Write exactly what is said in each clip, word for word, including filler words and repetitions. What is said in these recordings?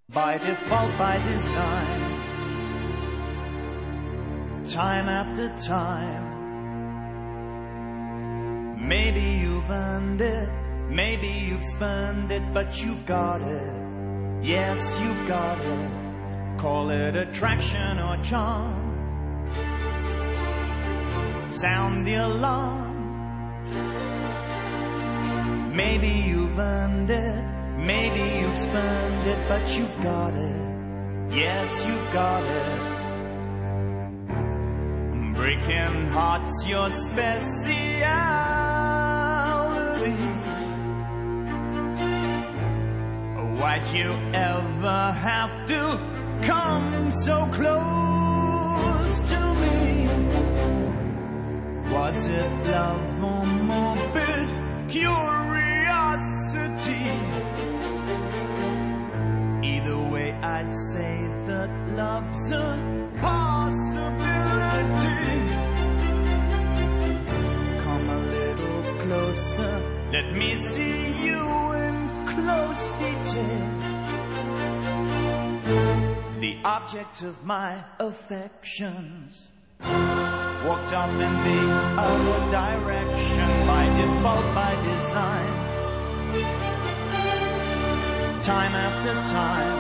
By default, by design, time after time. Maybe you've earned it, maybe you've spurned it, but you've got it. Yes, you've got it. Call it attraction or charm. Sound the alarm. Maybe you've earned it, maybe you've spurned it, but you've got it. Yes, you've got it. Breaking hearts, your speciality. Why'd you ever have to come so close to me? Was it love or morbid curiosity? Either way, I'd say that love's a possibility. Come a little closer, let me see you in close detail. The object of my affections walked off in the other direction, by default, by design. Time after time.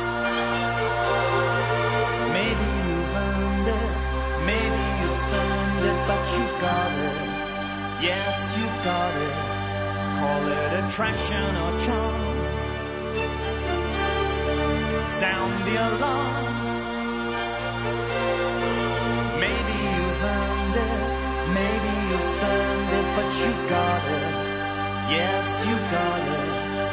Maybe you've earned it, maybe you've spurned it, but you've got it. Yes, you've got it. Call it attraction or charm. Sound the alarm. Maybe you've earned it, maybe you've spurned it, but you've got it. Yes, you've got it.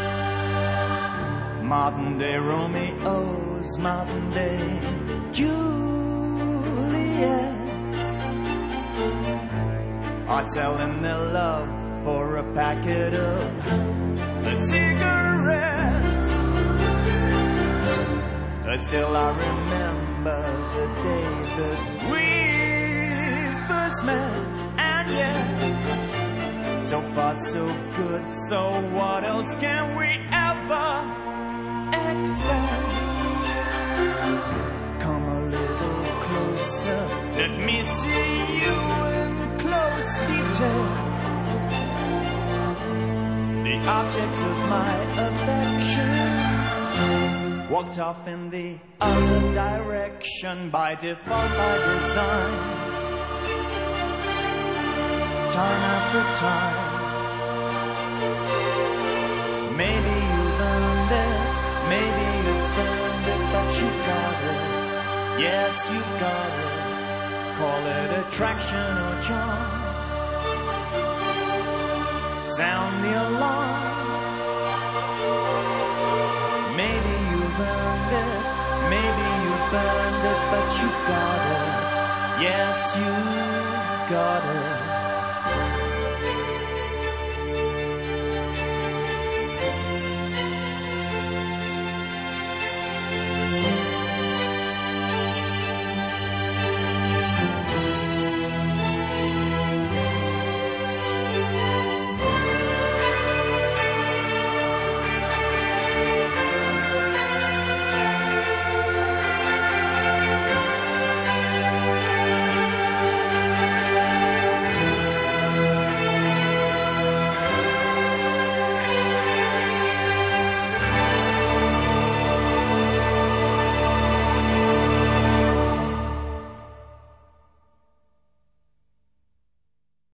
Modern day Romeos, modern day Juliets are selling their love for a packet of cigarettes. Still I remember the day that we first met, and yet so far so good, so what else can we ever expect? Come a little closer, let me see you in close detail. The object of my affections walked off in the other direction, by default, by design. Time after time. Maybe you've earned it, maybe you've spurned it, but you've got it. Yes, you've got it. Call it attraction or charm. Sound the alarm. Maybe you've earned it, maybe you've burned it, but you've got it. Yes, you've got it.